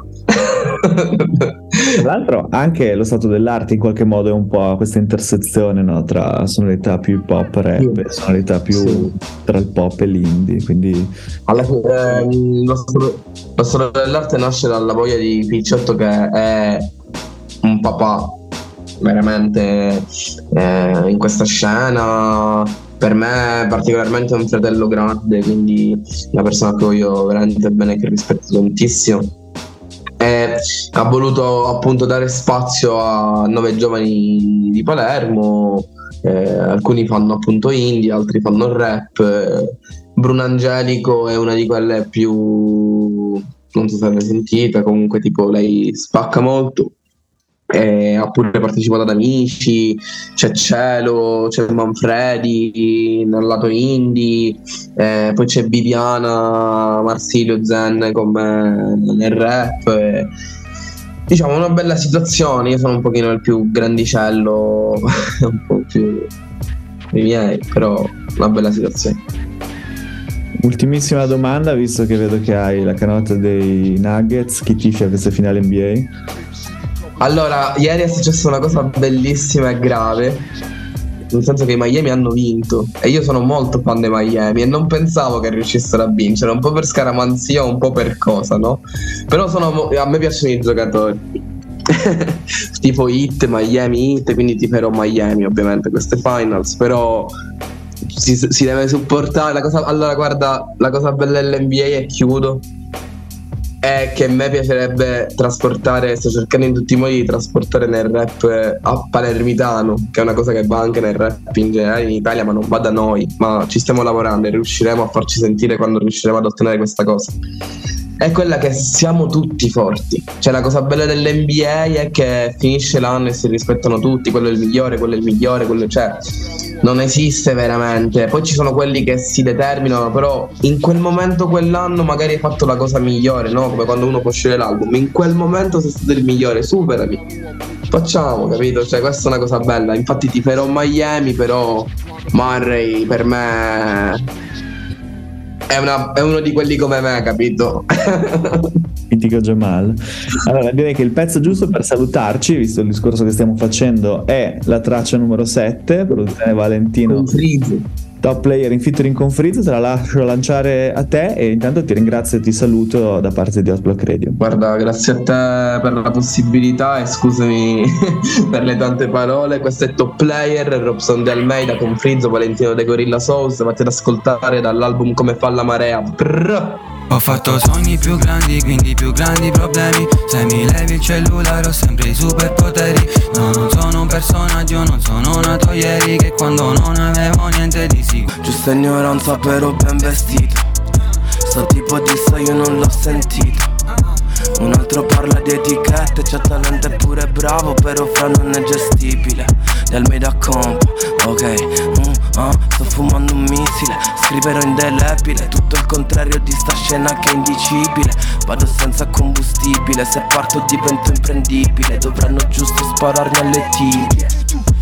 Tra l'altro anche lo stato dell'arte in qualche modo è un po' questa intersezione, no? Tra sonorità più hip hop rap e sonorità più sì. tra il pop e l'indie, quindi alla fine eh, lo, stato, lo stato dell'arte nasce dalla voglia di Picciotto, che è un papà veramente eh, in questa scena. Per me è particolarmente un fratello grande, quindi una persona che voglio veramente bene e che rispetto tantissimo. E ha voluto appunto dare spazio a nove giovani di Palermo, eh, alcuni fanno appunto indie, altri fanno rap. Bruno Angelico è una di quelle più, non so se l'avete sentita, comunque tipo lei spacca molto. E ha pure partecipato ad Amici, c'è Cielo, c'è Manfredi nel lato indie, eh, poi c'è Viviana Marsilio Zen come nel rap, e, diciamo una bella situazione. Io sono un pochino il più grandicello un po' più dei miei, però una bella situazione. Ultimissima domanda, visto che vedo che hai la canotta dei Nuggets, chi tifi a questa finale N B A? Allora, ieri è successa una cosa bellissima e grave, nel senso che i Miami hanno vinto e io sono molto fan dei Miami e non pensavo che riuscissero a vincere, un po' per scaramanzia, un po' per cosa, no? Però sono, a me piacciono i giocatori tipo Heat, Miami Heat, quindi tiferò Miami ovviamente queste finals, però si, si deve supportare la cosa. Allora guarda, la cosa bella dell'N B A, e chiudo, è che a me piacerebbe trasportare, sto cercando in tutti i modi di trasportare nel rap a palermitano, che è una cosa che va anche nel rap in generale in Italia, ma non va da noi, ma ci stiamo lavorando e riusciremo a farci sentire quando riusciremo ad ottenere questa cosa. È quella che siamo tutti forti. Cioè la cosa bella dell'N B A è che finisce l'anno e si rispettano tutti, quello è il migliore, quello è il migliore, quello, cioè non esiste veramente. Poi ci sono quelli che si determinano, però in quel momento, quell'anno magari hai fatto la cosa migliore, no? Come quando uno può scegliere l'album, in quel momento sei stato il migliore, superami, facciamo, capito? Cioè questa è una cosa bella. Infatti tiferò Miami, però Murray per me È, una, è uno di quelli come me, capito? Mitico Jamal. Allora direi che il pezzo giusto per salutarci, visto il discorso che stiamo facendo, è la traccia numero sette, produzione Valentino, top player in featuring con Freeze. Te la lascio lanciare a te e intanto ti ringrazio e ti saluto da parte di Hot Radio. Guarda, grazie a te per la possibilità e scusami per le tante parole. Questo è Top Player, Robson De Almeida con Freeze, Valentino De Gorilla Souls. Fate ad ascoltare dall'album Come fa la marea. Prrr. Ho fatto sogni più grandi, quindi più grandi problemi. Se mi levi il cellulare ho sempre i superpoteri. No, non sono un personaggio, non sono nato ieri, che quando non avevo niente di sicuro. Giusta ignoranza però ben vestito. Sto tipo di so io non l'ho sentito. Un altro parla di etichette, c'ha talento e pure bravo, però fra non è gestibile. Del Almeida compa, ok, mm, ah, sto fumando un missile, scriverò indelebile, tutto il contrario di sta scena che è indicibile. Vado senza combustibile, se parto divento imprendibile, dovranno giusto spararmi alle tibie.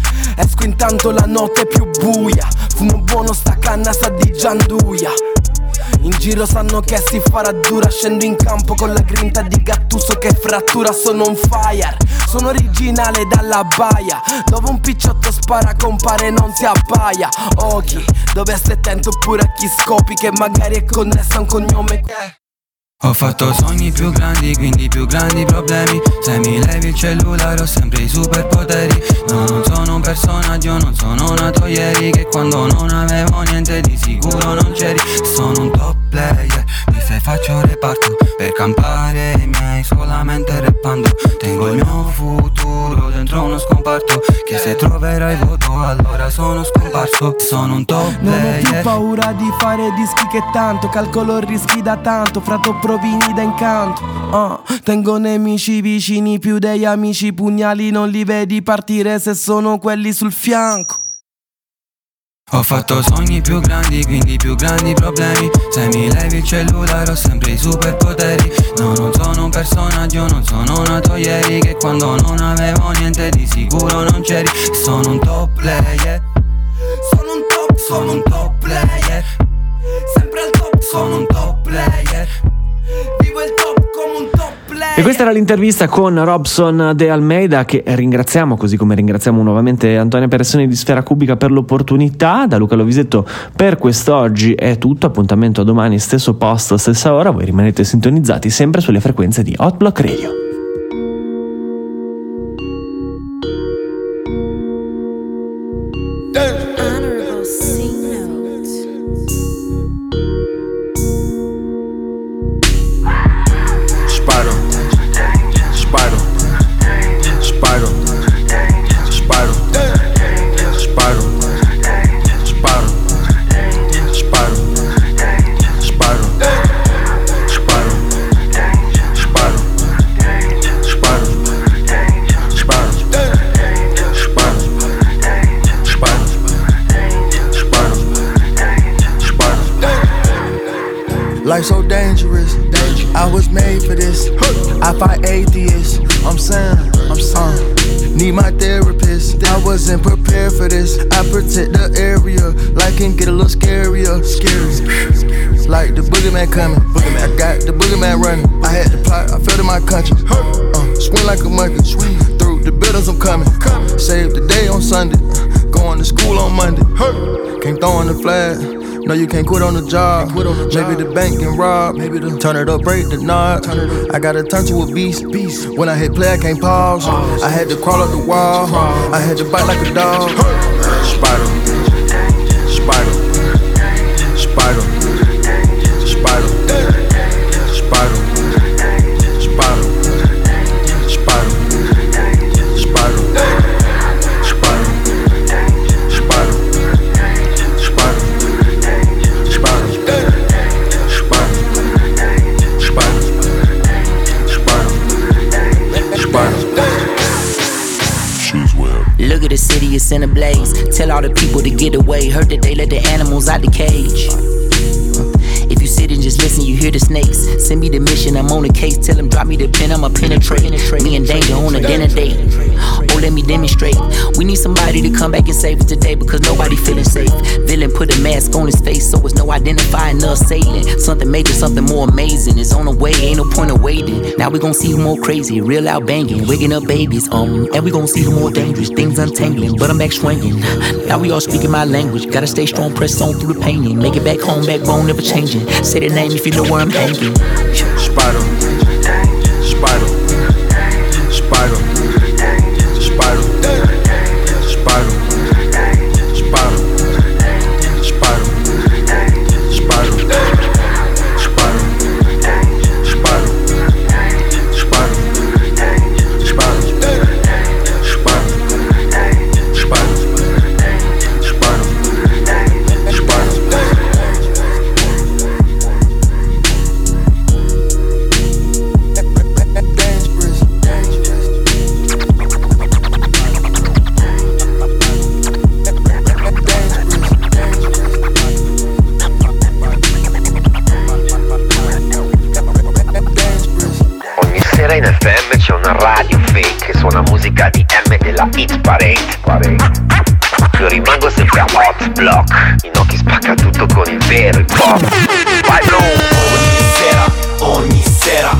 Esco intanto la notte più buia, fumo buono sta canna sa di gianduia. In giro sanno che si farà dura. Scendo in campo con la grinta di Gattuso che frattura. Sono un fire, sono originale dalla baia. Dove un picciotto spara compare non si abbaia. Occhi, dove stai attento pure a chi scopi, che magari è connesso a un cognome che... Ho fatto sogni più grandi, quindi più grandi problemi. Se mi levi il cellulare ho sempre i superpoteri. No, non sono un personaggio, non sono nato ieri, che quando non avevo niente di sicuro non c'eri. Sono un top player, mi fai faccio reparto per campare i miei solamente rappando. Tengo il mio futuro dentro uno scomparto, che se troverai voto allora sono scomparso. Sono un top player. Non ho più paura di fare dischi che tanto calcolo rischi da tanto, frato provini da incanto. uh, Tengo nemici vicini più degli amici, pugnali non li vedi partire se sono quelli sul fianco. Ho fatto sogni più grandi, quindi più grandi problemi. Se mi levi il cellulare ho sempre i superpoteri. No, non sono un personaggio, non sono nato ieri, che quando non avevo niente di sicuro non c'eri. Sono un top player. Sono un top, sono un top player. Sempre al top, sono un top player. Vivo il top come un top player. E questa era l'intervista con Robson De Almeida, che ringraziamo, così come ringraziamo nuovamente Antonia Personi di Sfera Cubica per l'opportunità. Da Luca Lovisetto per quest'oggi è tutto. Appuntamento a domani, stesso posto, stessa ora. Voi rimanete sintonizzati sempre sulle frequenze di Hot Block Radio. Life so dangerous, I was made for this. I fight atheists, I'm saying, I'm saying. Need my therapist, I wasn't prepared for this. I protect the area, life can get a little scarier. Scary, like the boogeyman coming. I got the boogeyman running. I had the plot, I felt in my country. Uh, swing like a monkey, through the buildings I'm coming. Save the day on Sunday, going to school on Monday. Can't throw in the flag. No, you can't quit on the job. Quit on the job. Maybe the bank can rob. Maybe the turn it up, break the knot. I gotta turn to a beast. beast. When I hit play, I can't pause. pause. I had to crawl up the wall. I had to bite like a dog. Spider, spider, spider, spider, spider, spider, spider, spider, spider. Look at the city, it's in a blaze. Tell all the people to get away. Heard that they let the animals out the cage. If you sit and just listen, you hear the snakes. Send me the mission, I'm on the case. Tell them drop me the pen, I'ma penetrate. Me and danger on a dinner date. Oh, let me demonstrate. We need somebody to come back and save us today, because nobody feeling safe. Villain put a mask on his face, so it's no identifying the assailant. Something major, something more amazing is on the way, ain't no point of waiting. Now we gon' see who more crazy, real out banging, waking up babies, um, and we gon' see who more dangerous, things untangling, but I'm back swinging. Now we all speaking my language, gotta stay strong, press on through the pain, make it back home, backbone never changing. Say the name if you know where I'm hanging. Spider, spider, spider, spider, spider, spider, spider, spider, spider, in F M c'è una radio fake che suona musica di M della Hit Parade. Parade. Io rimango sempre a hot block, Inoki spacca tutto con il vero hip hop. Vai bro! Ogni sera, ogni sera,